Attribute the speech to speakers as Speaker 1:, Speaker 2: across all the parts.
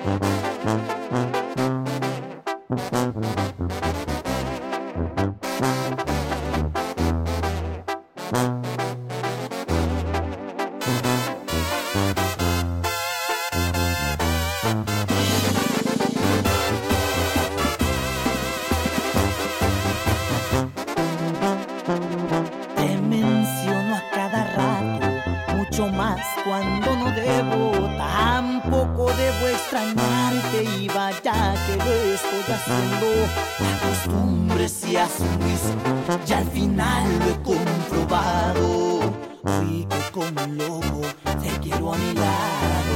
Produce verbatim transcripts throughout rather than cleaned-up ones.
Speaker 1: Te menciono a cada rato, mucho más cuando no debo. Tampoco debo extrañarte y vaya que lo estoy haciendo. La costumbre se hace un vicio, ya al final lo he comprobado. Fui que como un loco te quiero a mi lado.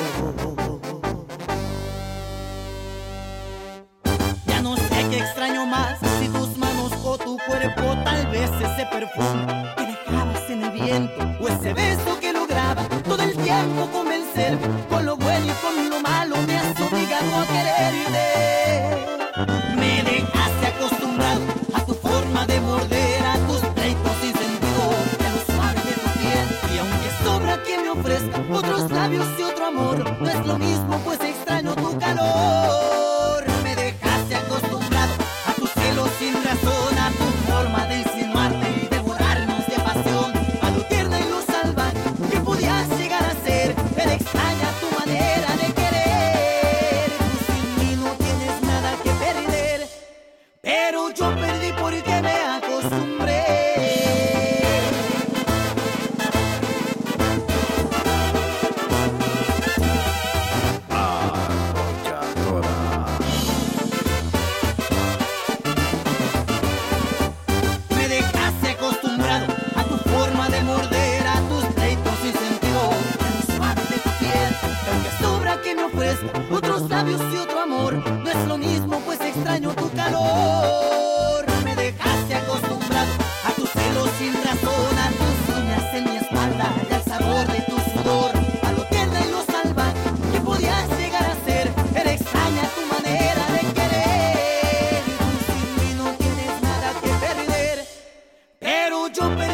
Speaker 1: Ya no sé qué extraño más, si tus manos o tu cuerpo, tal vez ese perfume que dejabas en el viento, o ese beso que lograba todo el tiempo convencer. Con lo bueno y con lo malo me has obligado a quererte. Me dejaste acostumbrado a tu forma de morder, a tus pleitos sin sentido, a lo suave de tu piel. Y aunque sobra que me ofrezca otros labios y otro amor, no es lo mismo, pues extraño tu calor. Me dejaste acostumbrado a tus celos sin razón, a tu forma de insinuarte y devorarnos de pasión, a lo tierna y lo salvaje que podías llegar a ser. Era extraña tu manera de querer. Tú sin mí no tienes nada que perder, pero yo perdí porque me acostumbré. Me dejaste acostumbrado a tu forma de morder, a tus pleitos sin sentido, a lo suave de tu piel. Y aunque sobra que me ofrezca otros labios y otro amor, no es lo mismo, pues extraño tu calor. Me dejaste acostumbrado a tus celos sin razón, a tus uñas en mi espalda y al sabor de tu sudor, a lo tierna y lo salvaje que podías llegar a ser. Era extraña tu manera de querer. Tú sin mí no tienes nada que perder, pero yo perdí